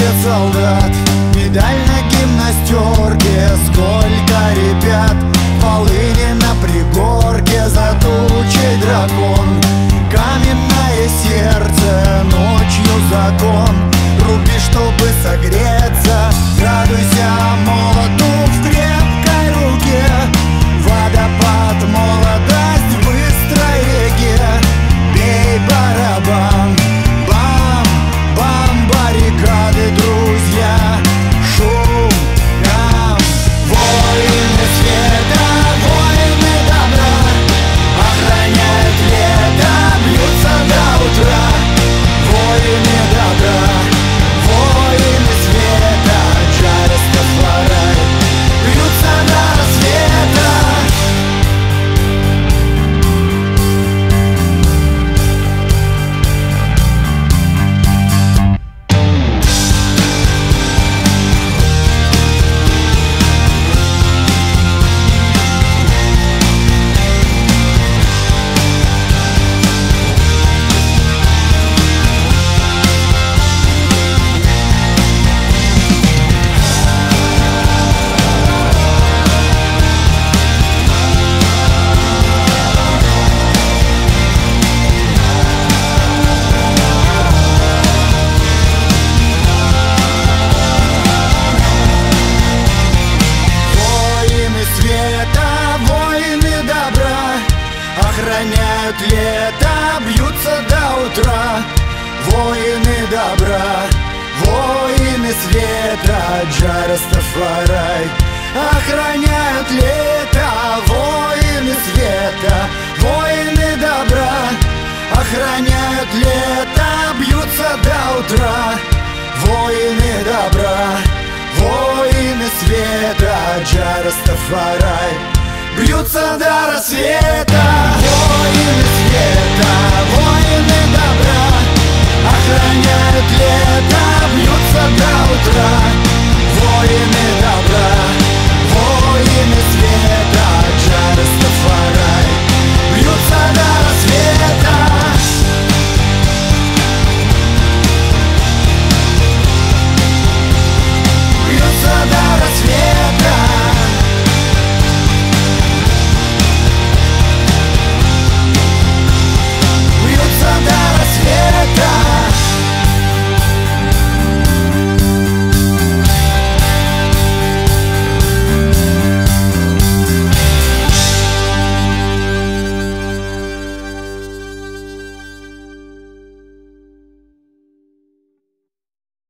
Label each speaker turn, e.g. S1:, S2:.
S1: солдат, медаль на гимнастерке. Сколько ребят, полыни на пригорке. За тучей дракон, каменное сердце, ночью закон. Руби, чтобы согреться, радуйся молоту в крепкой руке. Водопад, молодость в быстрой реке. Бей барабан, бам, бам, баррикады, друзья. Шум, гам, воины света, воины добра, охраняют лето, бьются до утра. Воины добра, воины света, Джа-Растафари, бьются до рассвета. Охраняют лето, бьются до утра. Воины добра, воины света, Джа-Растафари. Охраняют лето, воины света, воины добра. Охраняют лето, бьются до утра. Воины добра, воины света, Джа-Растафари, бьются до рассвета. Воины света, воины добра, охраняют лето, бьются до утра.